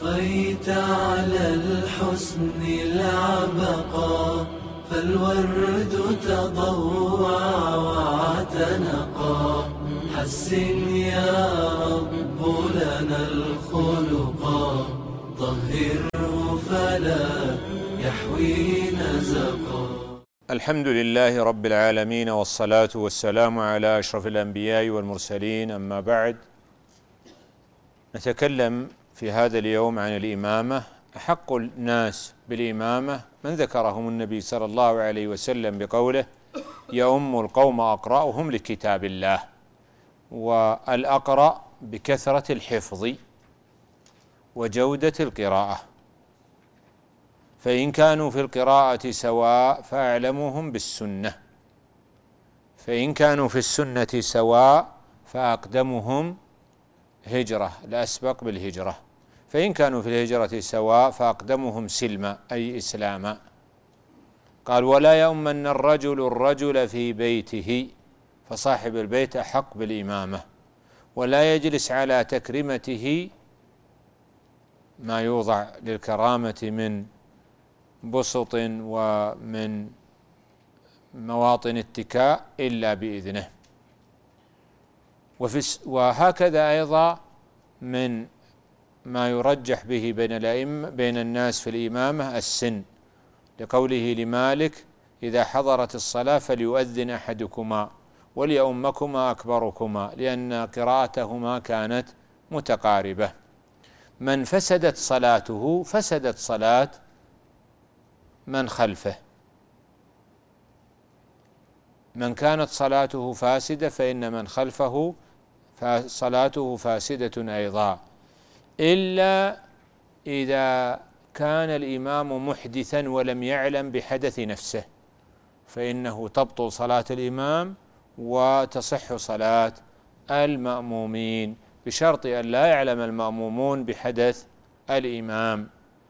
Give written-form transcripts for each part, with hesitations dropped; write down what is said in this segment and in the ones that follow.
أضفيت على الحسن العبقى، فالورد تضوع واعتنقا. حسن يا رب لنا الخلقا، طهره فلا يحوي نزقا. الحمد لله رب العالمين، والصلاة والسلام على أشرف الأنبياء والمرسلين، أما بعد. نتكلم في هذا اليوم عن الإمامة. أحق الناس بالإمامة من ذكرهم النبي صلى الله عليه وسلم بقوله: يؤم القوم أقرأهم لكتاب الله. والأقرأ بكثرة الحفظ وجودة القراءة، فإن كانوا في القراءة سواء فأعلمهم بالسنة، فإن كانوا في السنة سواء فأقدمهم هجرة، الأسبق بالهجرة، فإن كانوا في الهجرة سواء فأقدمهم سلما أي إسلاما. قال: ولا يؤمن الرجل في بيته، فصاحب البيت أحق بالإمامة، ولا يجلس على تكريمته ما يوضع للكرامة من بسط ومن مواطن اتكاء إلا بإذنه. وهكذا أيضا من ما يرجح به بين الناس في الإمامة السن، لقوله لمالك: إذا حضرت الصلاة فليؤذن أحدكما وليؤمكما أكبركما، لأن قراءتهما كانت متقاربة. من فسدت صلاته فسدت صلاة من خلفه. من كانت صلاته فاسدة فإن من خلفه صلاته فاسدة أيضا، إلا إذا كان الإمام محدثا ولم يعلم بحدث نفسه، فإنه تبطل صلاة الإمام وتصح صلاة المأمومين، بشرط أن لا يعلم المأمومون بحدث الإمام.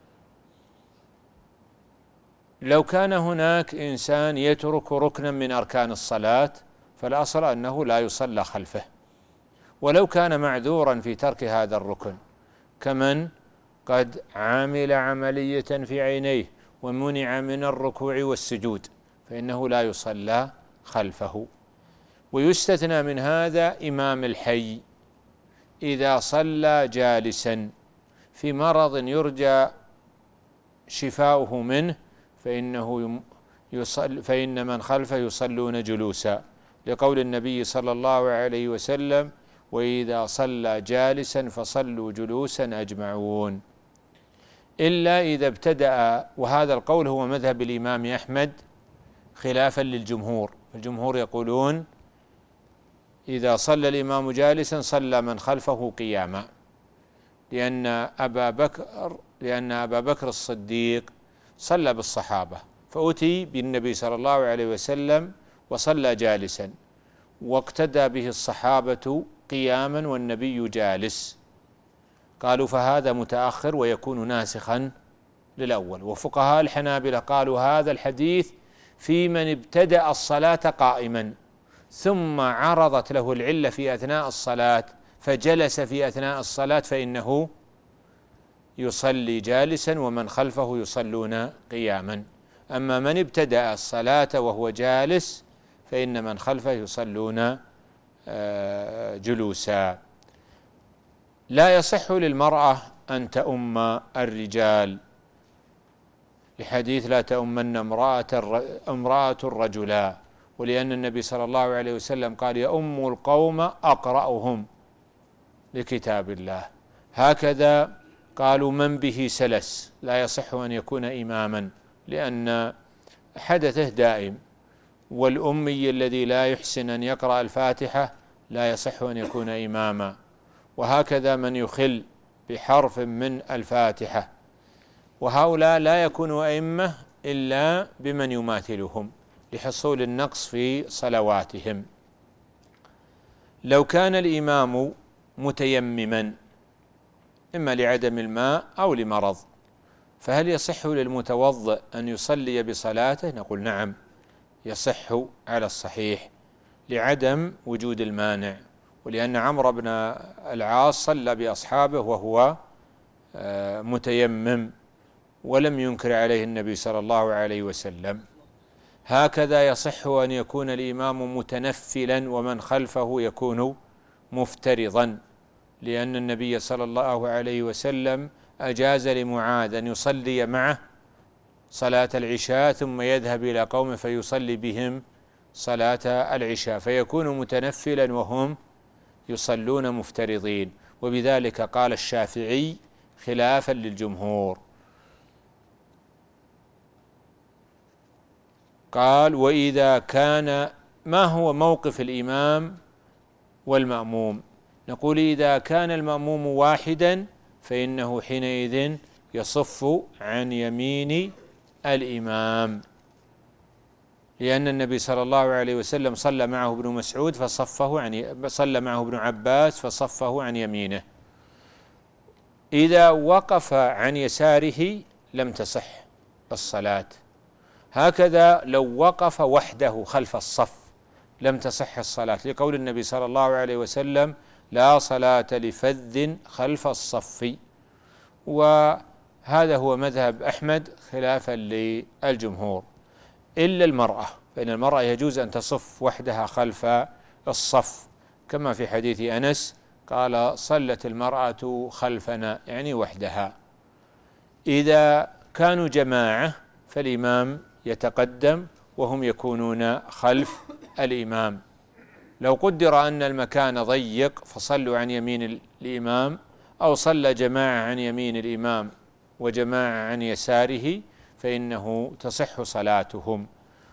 لو كان هناك إنسان يترك ركنا من أركان الصلاة فالأصل أنه لا يصلى خلفه، ولو كان معذورا في ترك هذا الركن، كمن قد عمل عملية في عينيه ومنع من الركوع والسجود، فإنه لا يصلى خلفه. ويستثنى من هذا إمام الحي إذا صلى جالسا في مرض يرجى شفاؤه منه، فإن من خلفه يصلون جلوسا، لقول النبي صلى الله عليه وسلم: وإذا صلى جالسا فصلوا جلوسا أجمعون. إلا إذا ابتدأ، وهذا القول هو مذهب الإمام أحمد خلافا للجمهور. الجمهور يقولون: إذا صلى الإمام جالسا صلى من خلفه قياما، لأن أبا بكر الصديق صلى بالصحابة، فأتي بالنبي صلى الله عليه وسلم وصلى جالسا، واقتدى به الصحابة قياما والنبي جالس. قالوا: فهذا متأخر ويكون ناسخا للأول. وفقهاء الحنابلة قالوا: هذا الحديث في من ابتدأ الصلاة قائما ثم عرضت له العلة في أثناء الصلاة فجلس في أثناء الصلاة، فإنه يصلي جالسا ومن خلفه يصلون قياما. أما من ابتدأ الصلاة وهو جالس فإن من خلفه يصلون جلوسا. لا يصح للمرأة أن تؤم الرجال، لحديث: لا تؤمن امرأة الرجلا، ولأن النبي صلى الله عليه وسلم قال: يؤم القوم أقرأهم لكتاب الله. هكذا قالوا: من به سلس لا يصح أن يكون إماما، لأن حدثه دائم، والأمي الذي لا يحسن أن يقرأ الفاتحة لا يصح أن يكون إماما، وهكذا من يخل بحرف من الفاتحة. وهؤلاء لا يكونوا أئمة إلا بمن يماثلهم لحصول النقص في صلواتهم. لو كان الإمام متيمما إما لعدم الماء أو لمرض، فهل يصح للمتوضئ أن يصلي بصلاته؟ نقول: نعم، يصح على الصحيح لعدم وجود المانع، ولأن عمرو بن العاص صلى بأصحابه وهو متيمم، ولم ينكر عليه النبي صلى الله عليه وسلم. هكذا يصح أن يكون الإمام متنفلا ومن خلفه يكون مفترضا، لأن النبي صلى الله عليه وسلم أجاز لمعاذ أن يصلي معه صلاة العشاء ثم يذهب إلى قوم فيصلي بهم صلاة العشاء، فيكون متنفلا وهم يصلون مفترضين. وبذلك قال الشافعي خلافا للجمهور، قال: وإذا كان، ما هو موقف الإمام والمأموم؟ نقول: إذا كان المأموم واحدا فإنه حينئذ يصف عن يمين الإمام، لأن النبي صلى الله عليه وسلم صلى معه ابن مسعود صلى معه ابن عباس فصفه عن يمينه. إذا وقف عن يساره لم تصح الصلاة. هكذا لو وقف وحده خلف الصف لم تصح الصلاة، لقول النبي صلى الله عليه وسلم: لا صلاة لفذ خلف الصف. وهذا هو مذهب أحمد خلافا للجمهور، إلا المرأة، فإن المرأة يجوز أن تصف وحدها خلف الصف، كما في حديث أنس قال: صلت المرأة خلفنا، يعني وحدها. إذا كانوا جماعة فالإمام يتقدم وهم يكونون خلف الإمام. لو قدر أن المكان ضيق فصلوا عن يمين الإمام، أو صلى جماعة عن يمين الإمام وجماعة عن يساره، فإنه تصح صلاتهم.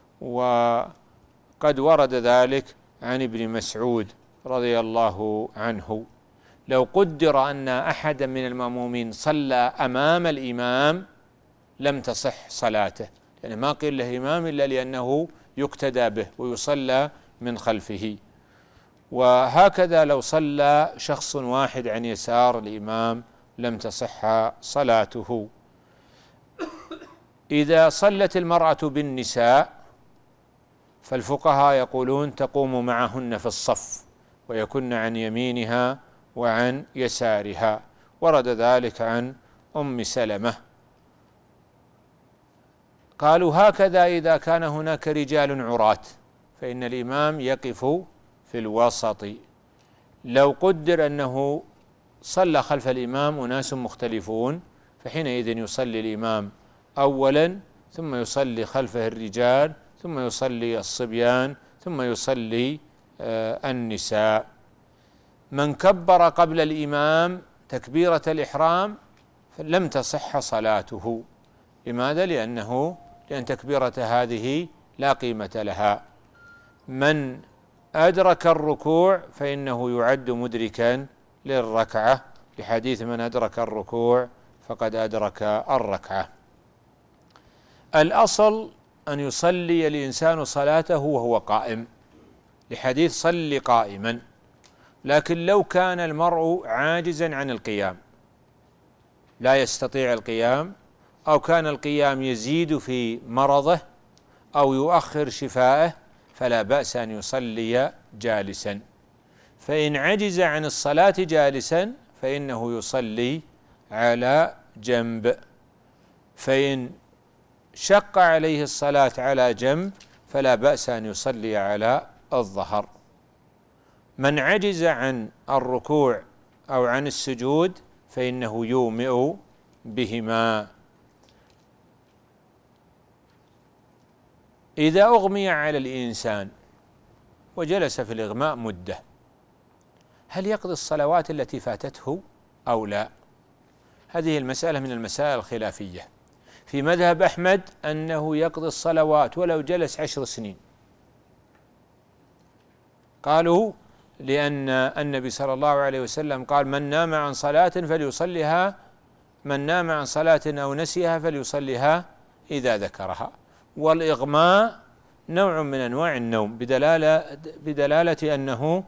وقد ورد ذلك عن ابن مسعود رضي الله عنه. لو قدر أن أحدا من المأمومين صلى أمام الإمام لم تصح صلاته، يعني ما قيل له إمام إلا لأنه يقتدى به ويصلى من خلفه. وهكذا لو صلى شخص واحد عن يسار الإمام لم تصح صلاته. إذا صلت المرأة بالنساء فالفقهاء يقولون تقوم معهن في الصف ويكن عن يمينها وعن يسارها، ورد ذلك عن أم سلمة. قالوا: هكذا إذا كان هناك رجال عراة فإن الإمام يقف في الوسط. لو قدر أنه صلى خلف الإمام أناس مختلفون فحينئذ يصلي الإمام أولا، ثم يصلي خلفه الرجال، ثم يصلي الصبيان، ثم يصلي النساء. من كبر قبل الإمام تكبيرة الإحرام فلم تصح صلاته. لماذا؟ لأن تكبيرة هذه لا قيمة لها. من أدرك الركوع فإنه يعد مدركا للركعة، لحديث: من أدرك الركوع فقد أدرك الركعة. الأصل أن يصلي الإنسان صلاته وهو قائم، لحديث: صل قائما. لكن لو كان المرء عاجزا عن القيام، لا يستطيع القيام، أو كان القيام يزيد في مرضه أو يؤخر شفائه، فلا بأس أن يصلي جالسا. فإن عجز عن الصلاة جالسا فإنه يصلي على جنب، فإن شق عليه الصلاة على جنب فلا بأس أن يصلي على الظهر. من عجز عن الركوع أو عن السجود فإنه يومئ بهما. إذا أغمي على الإنسان وجلس في الإغماء مدة، هل يقضي الصلوات التي فاتته أو لا؟ هذه المسألة من المسائل الخلافية. في مذهب أحمد أنه يقضي الصلوات ولو جلس 10 سنين. قالوا: لأن النبي صلى الله عليه وسلم قال: من نام عن صلاة فليصليها، من نام عن صلاة أو نسيها فليصليها إذا ذكرها. والإغماء نوع من أنواع النوم، بدلالة أنه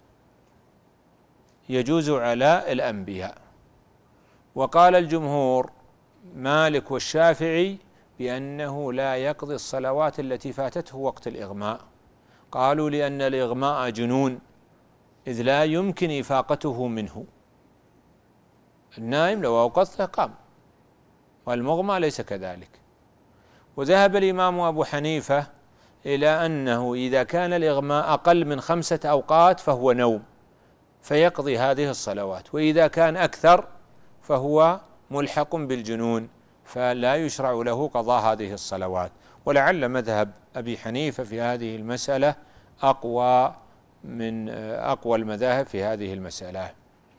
يجوز على الأنبياء. وقال الجمهور مالك والشافعي بأنه لا يقضي الصلوات التي فاتته وقت الإغماء. قالوا: لأن الإغماء جنون، إذ لا يمكن إفاقته منه. النائم لو أوقظته قام، والمغمى ليس كذلك. وذهب الإمام أبو حنيفة إلى أنه إذا كان الإغماء أقل من 5 أوقات فهو نوم فيقضي هذه الصلوات، وإذا كان أكثر فهو ملحق بالجنون فلا يشرع له قضاء هذه الصلوات. ولعل مذهب أبي حنيفة في هذه المسألة أقوى من أقوى المذاهب في هذه المسألة.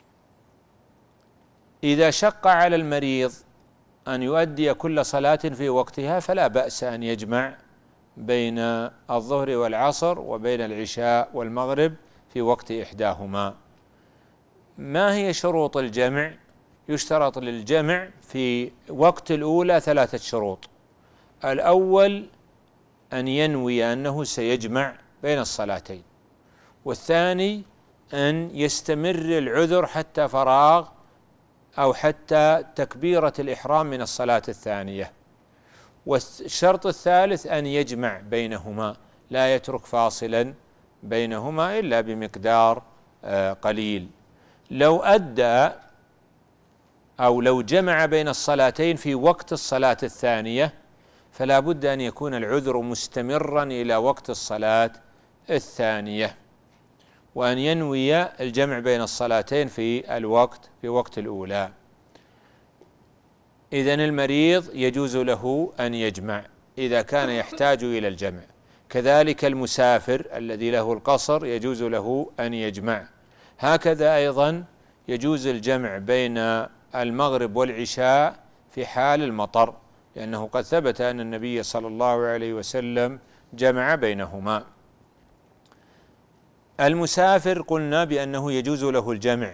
إذا شق على المريض أن يؤدي كل صلاة في وقتها فلا بأس أن يجمع بين الظهر والعصر وبين العشاء والمغرب في وقت إحداهما. ما هي شروط الجمع؟ يشترط للجمع في وقت الأولى 3 شروط. الأول أن ينوي أنه سيجمع بين الصلاتين، والثاني أن يستمر العذر حتى فراغ أو حتى تكبيرة الإحرام من الصلاة الثانية، والشرط الثالث أن يجمع بينهما لا يترك فاصلا بينهما إلا بمقدار قليل. لو أدى أو لو جمع بين الصلاتين في وقت الصلاة الثانية فلا بد أن يكون العذر مستمرا إلى وقت الصلاة الثانية، وأن ينوي الجمع بين الصلاتين في وقت الأولى. إذن المريض يجوز له أن يجمع إذا كان يحتاج إلى الجمع، كذلك المسافر الذي له القصر يجوز له أن يجمع. هكذا أيضا يجوز الجمع بين المغرب والعشاء في حال المطر، لأنه قد ثبت أن النبي صلى الله عليه وسلم جمع بينهما. المسافر قلنا بأنه يجوز له الجمع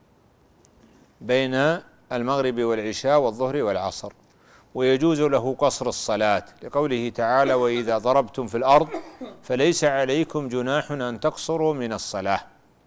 بين المغرب والعشاء والظهر والعصر، ويجوز له قصر الصلاة لقوله تعالى: وإذا ضربتم في الأرض فليس عليكم جناح أن تقصروا من الصلاة.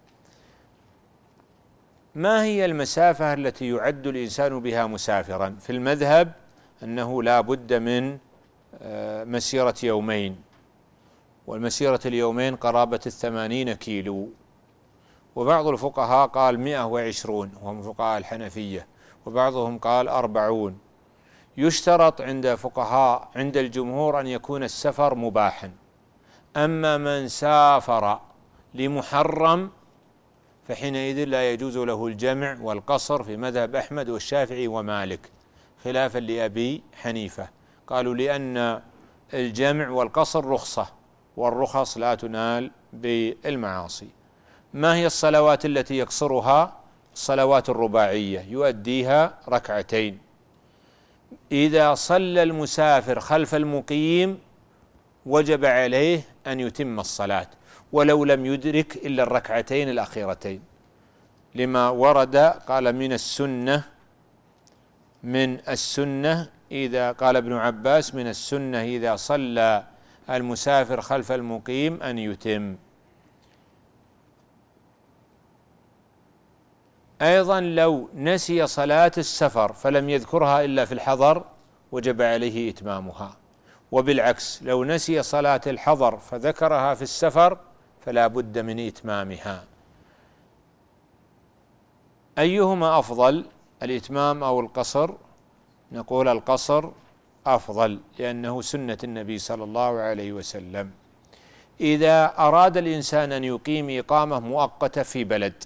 ما هي المسافة التي يعد الإنسان بها مسافرا؟ في المذهب أنه لا بد من مسيرة يومين، والمسيرة اليومين قرابة 80 كيلو، وبعض الفقهاء قال 120 وهم فقهاء الحنفية، وبعضهم قال 40. يشترط عند الجمهور أن يكون السفر مباحا. أما من سافر لمحرم فحينئذ لا يجوز له الجمع والقصر في مذهب أحمد والشافعي ومالك، خلافا لأبي حنيفة، قالوا لأن الجمع والقصر رخصة، والرخص لا تنال بالمعاصي. ما هي الصلوات التي يقصرها؟ الصلوات الرباعية يؤديها 2 ركعتين. إذا صلى المسافر خلف المقيم وجب عليه أن يتم الصلاة ولو لم يدرك إلا 2 ركعتين الأخيرتين، لما ورد قال من السنة إذا قال ابن عباس من السنة إذا صلى المسافر خلف المقيم أن يتم. أيضا لو نسي صلاة السفر فلم يذكرها إلا في الحضر وجب عليه إتمامها، وبالعكس لو نسي صلاة الحضر فذكرها في السفر فلا بد من إتمامها. أيهما أفضل، الإتمام أو القصر؟ نقول القصر أفضل لأنه سنة النبي صلى الله عليه وسلم. إذا أراد الإنسان أن يقيم إقامة مؤقتة في بلد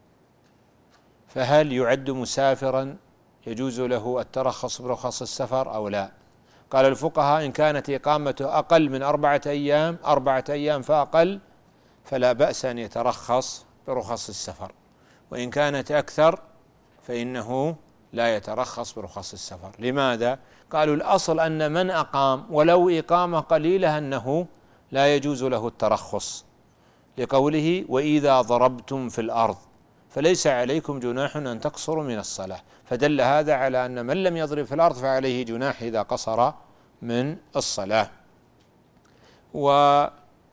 فهل يعد مسافرا يجوز له الترخص برخص السفر أو لا؟ قال الفقهاء إن كانت إقامته أقل من 4 أيام 4 أيام فأقل فلا بأس أن يترخص برخص السفر، وإن كانت أكثر فإنه لا يترخص برخص السفر. لماذا؟ قالوا الأصل أن من أقام ولو إقامة قليلة أنه لا يجوز له الترخص، لقوله: وإذا ضربتم في الأرض فليس عليكم جناح أن تقصروا من الصلاة، فدل هذا على أن من لم يضرب في الأرض فعليه جناح إذا قصر من الصلاة. وقالوا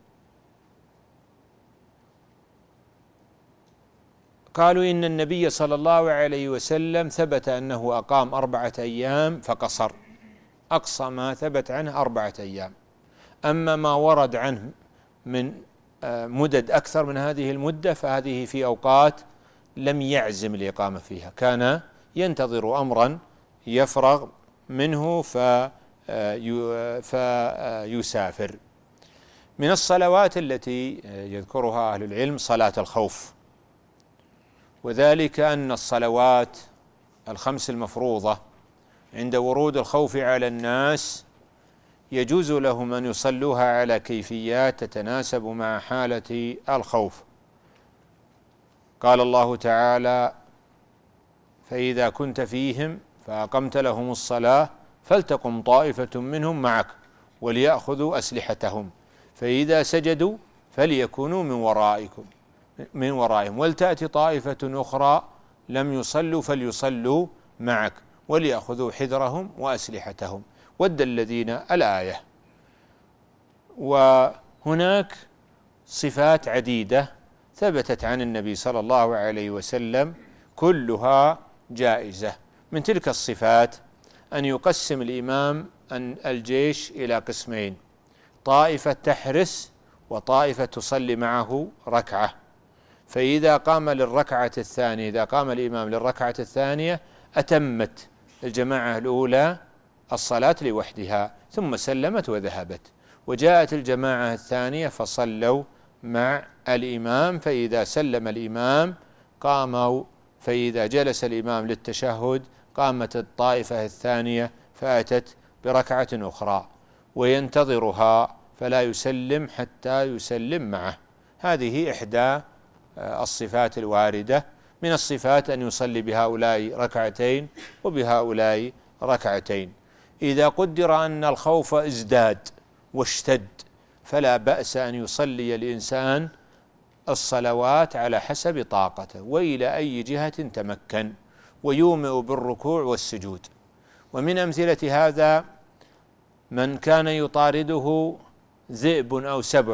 إن النبي صلى الله عليه وسلم ثبت أنه أقام 4 أيام فقصر، أقصى ما ثبت عنه 4 أيام. أما ما ورد عنه من مدد أكثر من هذه المدة فهذه في أوقات لم يعزم الإقامة فيها، كان ينتظر أمرا يفرغ منه فيسافر. من الصلوات التي يذكرها أهل العلم صلاة الخوف، وذلك أن الصلوات الخمس المفروضة عند ورود الخوف على الناس يجوز لهم أن يصلوها على كيفيات تتناسب مع حالة الخوف. قال الله تعالى: فإذا كنت فيهم فأقمت لهم الصلاة فلتقم طائفة منهم معك وليأخذوا أسلحتهم فإذا سجدوا فليكونوا من ورائهم ولتأتي طائفة أخرى لم يصلوا فليصلوا معك وليأخذوا حذرهم وأسلحتهم ود الذين الآية. وهناك صفات عديدة ثبتت عن النبي صلى الله عليه وسلم كلها جائزة. من تلك الصفات أن يقسم الإمام الجيش إلى قسمين: طائفة تحرس وطائفة تصلي معه ركعة، فإذا قام للركعة الثانية، إذا قام الإمام للركعة الثانية أتمت الجماعة الأولى الصلاة لوحدها ثم سلمت وذهبت، وجاءت الجماعة الثانية فصلوا مع الإمام، فإذا سلم الإمام قاموا، فإذا جلس الإمام للتشهد قامت الطائفة الثانية فأتت بركعة أخرى وينتظرها فلا يسلم حتى يسلم معه. هذه إحدى الصفات الواردة. من الصفات أن يصلي بهؤلاء ركعتين وبهؤلاء ركعتين. إذا قدر أن الخوف ازداد واشتد فلا بأس أن يصلي الإنسان الصلوات على حسب طاقته وإلى أي جهة تمكن، ويومئ بالركوع والسجود. ومن أمثلة هذا من كان يطارده ذئب أو سبع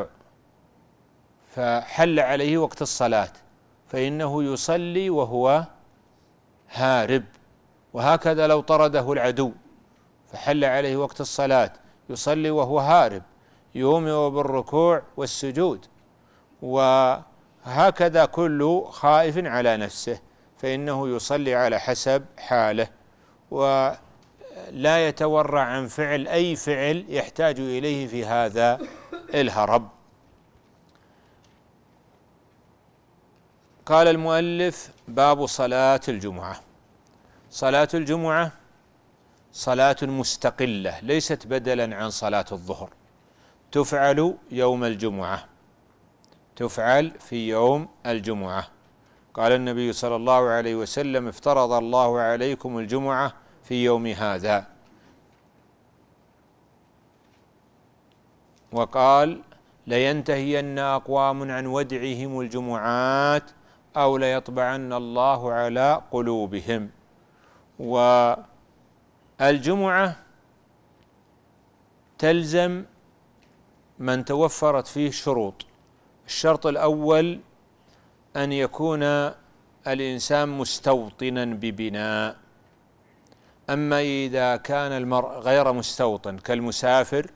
فحل عليه وقت الصلاة فإنه يصلي وهو هارب، وهكذا لو طرده العدو فحل عليه وقت الصلاة يصلي وهو هارب، يومئ بالركوع والسجود. وهكذا كل خائف على نفسه فإنه يصلي على حسب حاله، ولا يتورع عن فعل أي فعل يحتاج إليه في هذا الهرب. قال المؤلف: باب صلاة الجمعة. صلاة الجمعة صلاة مستقلة ليست بدلا عن صلاة الظهر، تفعل يوم الجمعة، تفعل في يوم الجمعة. قال النبي صلى الله عليه وسلم: افترض الله عليكم الجمعة في يوم هذا. وقال: لينتهين أقوام عن ودعهم الجمعات أو ليطبعن الله على قلوبهم. والجمعة تلزم من توفرت فيه شروط. الشرط الأول أن يكون الإنسان مستوطنا ببناء، أما إذا كان المرء غير مستوطن كالمسافر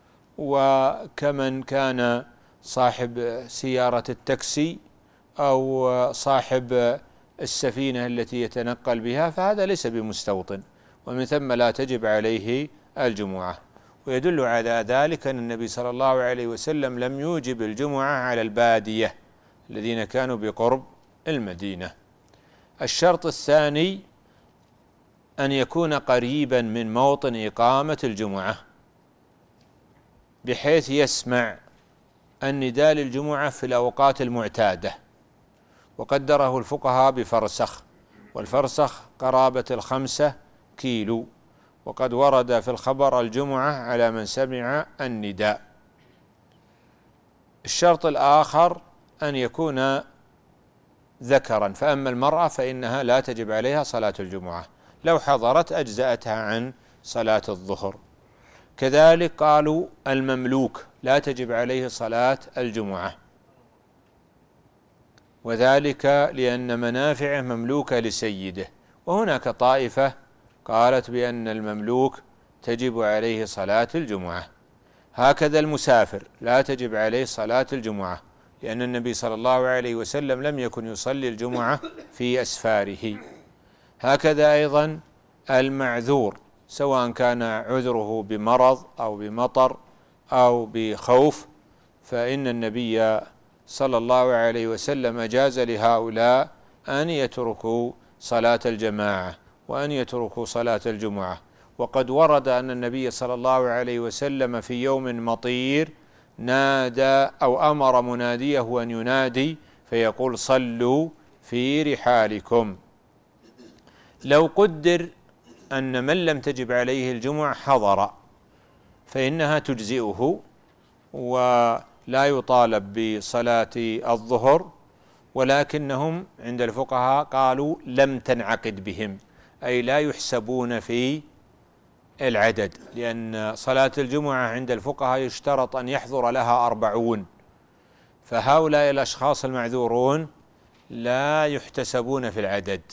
وكمن كان صاحب سيارة التاكسي أو صاحب السفينة التي يتنقل بها فهذا ليس بمستوطن، ومن ثم لا تجب عليه الجمعة. ويدل على ذلك أن النبي صلى الله عليه وسلم لم يوجب الجمعة على البادية الذين كانوا بقرب المدينة. الشرط الثاني أن يكون قريبا من موطن إقامة الجمعة بحيث يسمع النداء للجمعة في الأوقات المعتادة، وقدره الفقهاء بفرسخ، والفرسخ قرابة 5 كيلو، وقد ورد في الخبر الجمعة على من سمع النداء. الشرط الآخر أن يكون ذكرا، فأما المرأة فإنها لا تجب عليها صلاة الجمعة، لو حضرت أجزأتها عن صلاة الظهر. كذلك قالوا المملوك لا تجب عليه صلاة الجمعة، وذلك لأن منافعه مملوكة لسيده. وهناك طائفة قالت بأن المملوك تجب عليه صلاة الجمعة. هكذا المسافر لا تجب عليه صلاة الجمعة، لأن النبي صلى الله عليه وسلم لم يكن يصلي الجمعة في أسفاره. هكذا أيضا المعذور سواء كان عذره بمرض أو بمطر أو بخوف، فإن النبي صلى الله عليه وسلم أجاز لهؤلاء أن يتركوا صلاة الجماعة وأن يتركوا صلاة الجمعة. وقد ورد أن النبي صلى الله عليه وسلم في يوم مطير نادى أو أمر مناديه أن ينادي فيقول: صلوا في رحالكم. لو قدر أن من لم تجب عليه الجمعة حضر فإنها تجزئه ولا يطالب بصلاة الظهر، ولكنهم عند الفقهاء قالوا لم تنعقد بهم، أي لا يحسبون في العدد، لأن صلاة الجمعة عند الفقهاء يشترط أن يحضر لها 40، فهؤلاء الأشخاص المعذورون لا يحتسبون في العدد.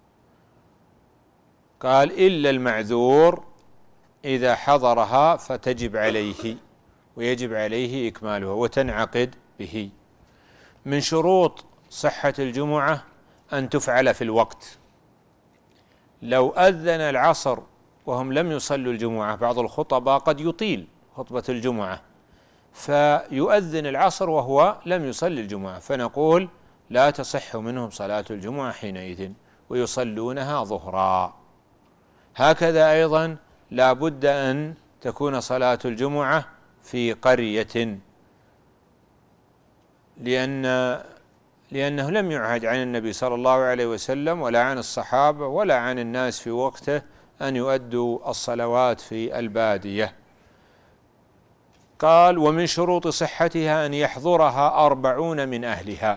قال: إلا المعذور إذا حضرها فتجب عليه ويجب عليه إكمالها وتنعقد به. من شروط صحة الجمعة أن تفعل في الوقت. لو أذن العصر وهم لم يصلوا الجمعة، بعض الخطباء قد يطيل خطبة الجمعة فيؤذن العصر وهو لم يصلي الجمعة، فنقول لا تصح منهم صلاة الجمعة حينئذ ويصلونها ظهرا. هكذا أيضا لا بد أن تكون صلاة الجمعة في قرية، لأنه لم يعهد عن النبي صلى الله عليه وسلم ولا عن الصحابة ولا عن الناس في وقته أن يؤدوا الصلوات في البادية. قال: ومن شروط صحتها أن يحضرها 40 من أهلها،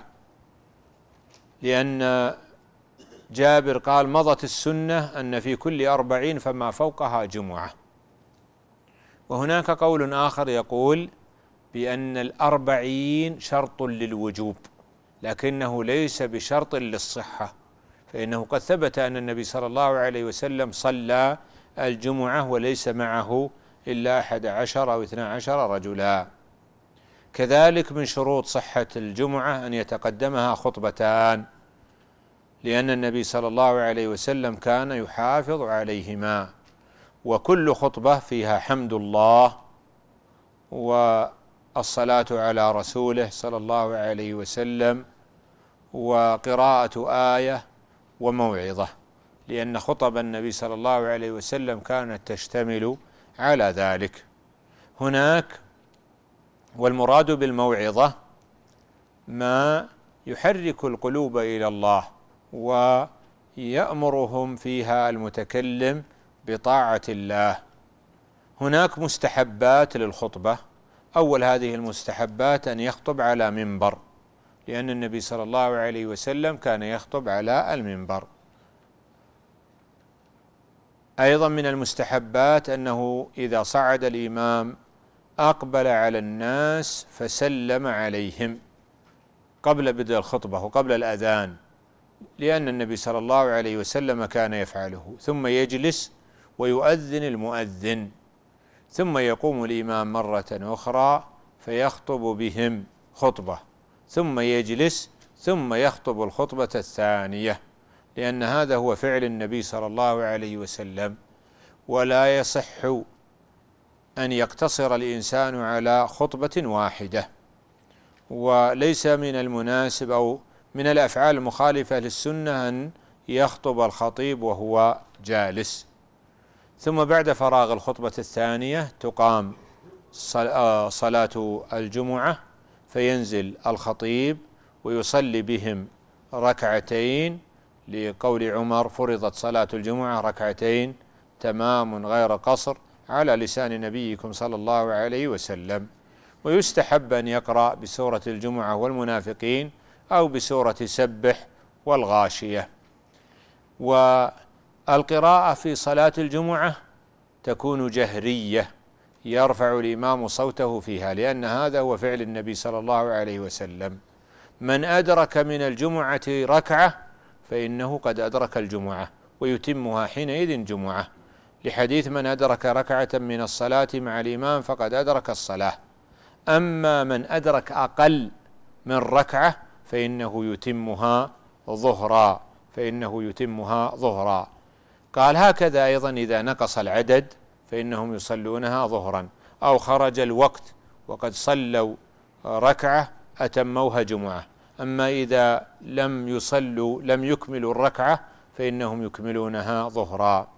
لأن جابر قال: مضت السنة أن في كل 40 فما فوقها جمعة. وهناك قول آخر يقول بأن 40 شرط للوجوب لكنه ليس بشرط للصحة، فإنه قد ثبت أن النبي صلى الله عليه وسلم صلى الجمعة وليس معه إلا 11 أو 12 رجلا. كذلك من شروط صحة الجمعة أن يتقدمها خطبتان، لأن النبي صلى الله عليه وسلم كان يحافظ عليهما، وكل خطبة فيها حمد الله والصلاة على رسوله صلى الله عليه وسلم وقراءة آية وموعظة، لأن خطب النبي صلى الله عليه وسلم كانت تشتمل على ذلك. هناك والمراد بالموعظة ما يحرك القلوب إلى الله ويأمرهم فيها المتكلم بطاعة الله. هناك مستحبات للخطبة. أول هذه المستحبات أن يخطب على منبر، لأن النبي صلى الله عليه وسلم كان يخطب على المنبر. أيضا من المستحبات أنه إذا صعد الإمام أقبل على الناس فسلم عليهم قبل بدء الخطبة وقبل الأذان، لأن النبي صلى الله عليه وسلم كان يفعله، ثم يجلس ويؤذن المؤذن، ثم يقوم الإمام مرة أخرى فيخطب بهم خطبة، ثم يجلس ثم يخطب الخطبة الثانية، لأن هذا هو فعل النبي صلى الله عليه وسلم. ولا يصح أن يقتصر الإنسان على خطبة واحدة، وليس من المناسب أو من الأفعال المخالفة للسنة أن يخطب الخطيب وهو جالس. ثم بعد فراغ الخطبة الثانية تقام صلاة الجمعة، فينزل الخطيب ويصلي بهم ركعتين، لقول عمر: فرضت صلاة الجمعة ركعتين تمام غير قصر على لسان نبيكم صلى الله عليه وسلم. ويستحب أن يقرأ بسورة الجمعة والمنافقين أو بسورة سبح والغاشية. والقراءة في صلاة الجمعة تكون جهرية، يرفع الإمام صوته فيها، لأن هذا هو فعل النبي صلى الله عليه وسلم. من أدرك من الجمعة ركعة فإنه قد أدرك الجمعة ويتمها حينئذ جمعة، لحديث: من أدرك ركعة من الصلاة مع الإمام فقد أدرك الصلاة. أما من أدرك أقل من ركعة فإنه يتمها ظهرا، فإنه يتمها ظهرا. قال هكذا أيضا إذا نقص العدد فإنهم يصلونها ظهرا، أو خرج الوقت وقد صلوا ركعة أتموها جمعة. أما إذا لم يكملوا الركعة فإنهم يكملونها ظهرا.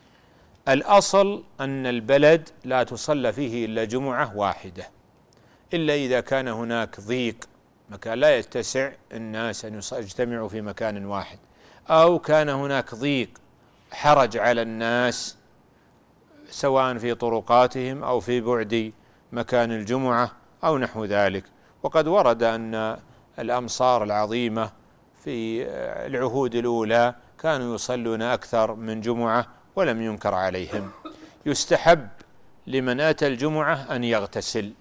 الأصل أن البلد لا تصلى فيه إلا جمعة واحدة، إلا إذا كان هناك ضيق، مكان لا يتسع الناس أن يجتمعوا في مكان واحد، أو كان هناك ضيق حرج على الناس سواء في طرقاتهم أو في بعد مكان الجمعة أو نحو ذلك. وقد ورد أن الأمصار العظيمة في العهود الأولى كانوا يصلون أكثر من جمعة ولم ينكر عليهم. يستحب لمن أتى الجمعة أن يغتسل،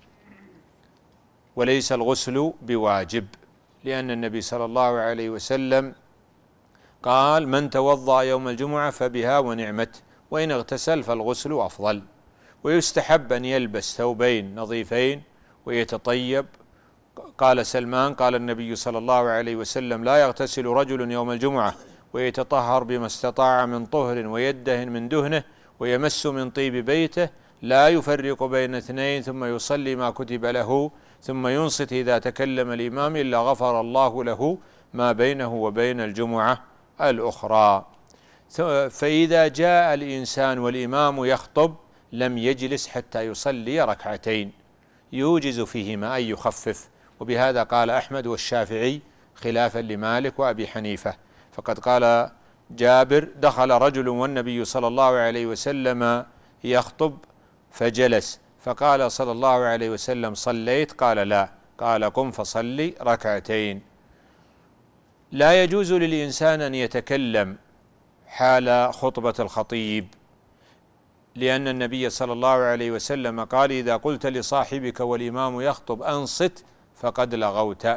وليس الغسل بواجب، لأن النبي صلى الله عليه وسلم قال: من توضأ يوم الجمعة فبها ونعمت، وإن اغتسل فالغسل أفضل. ويستحب أن يلبس ثوبين نظيفين ويتطيب. قال سلمان: قال النبي صلى الله عليه وسلم: لا يغتسل رجل يوم الجمعة ويتطهر بما استطاع من طهر ويدهن من دهنه ويمس من طيب بيته، لا يفرق بين اثنين ثم يصلي ما كتب له ثم ينصت إذا تكلم الإمام إلا غفر الله له ما بينه وبين الجمعة الأخرى. فإذا جاء الإنسان والإمام يخطب لم يجلس حتى يصلي ركعتين يوجز فيهما أن يخفف. وبهذا قال أحمد والشافعي خلافا لمالك وأبي حنيفة. فقد قال جابر: دخل رجل والنبي صلى الله عليه وسلم يخطب فجلس، فقال صلى الله عليه وسلم: صليت؟ قال: لا. قال: قم فصلي ركعتين. لا يجوز للإنسان أن يتكلم حال خطبة الخطيب، لأن النبي صلى الله عليه وسلم قال: إذا قلت لصاحبك والإمام يخطب أنصت فقد لغوت.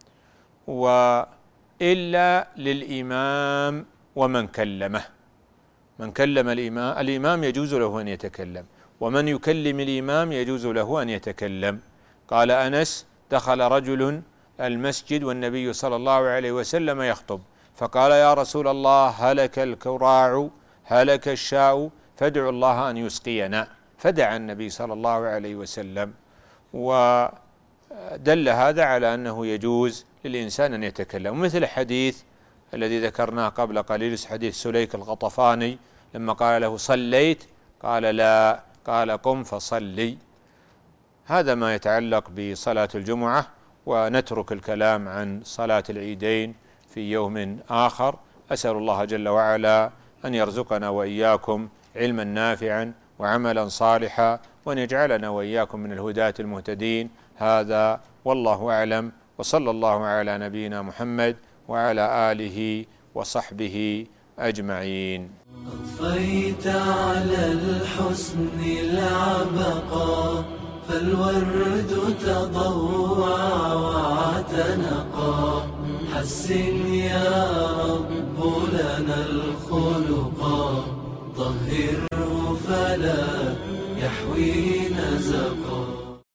وإلا للإمام ومن كلمه، من كلم الإمام يجوز له أن يتكلم، ومن يكلم الإمام يجوز له أن يتكلم. قال أنس: دخل رجل المسجد والنبي صلى الله عليه وسلم يخطب، فقال: يا رسول الله، هلك الكراع هلك الشاء فادعوا الله أن يسقينا. فدعا النبي صلى الله عليه وسلم. ودل هذا على أنه يجوز للإنسان أن يتكلم. مثل الحديث الذي ذكرناه قبل قليل، حديث سليك الغطفاني لما قال له: صليت؟ قال: لا. قال: قم فصلي. هذا ما يتعلق بصلاة الجمعة، ونترك الكلام عن صلاة العيدين في يوم آخر. أسأل الله جل وعلا أن يرزقنا وإياكم علما نافعا وعملا صالحا، وأن يجعلنا وإياكم من الهداة المهتدين. هذا والله أعلم، وصلى الله على نبينا محمد وعلى آله وصحبه أجمعين. أضفيت على الحسن العبقى، فالورد تضوع واعتنقا. حسن يا رب لنا الخلقا، طهره فلا يحوي نزقا.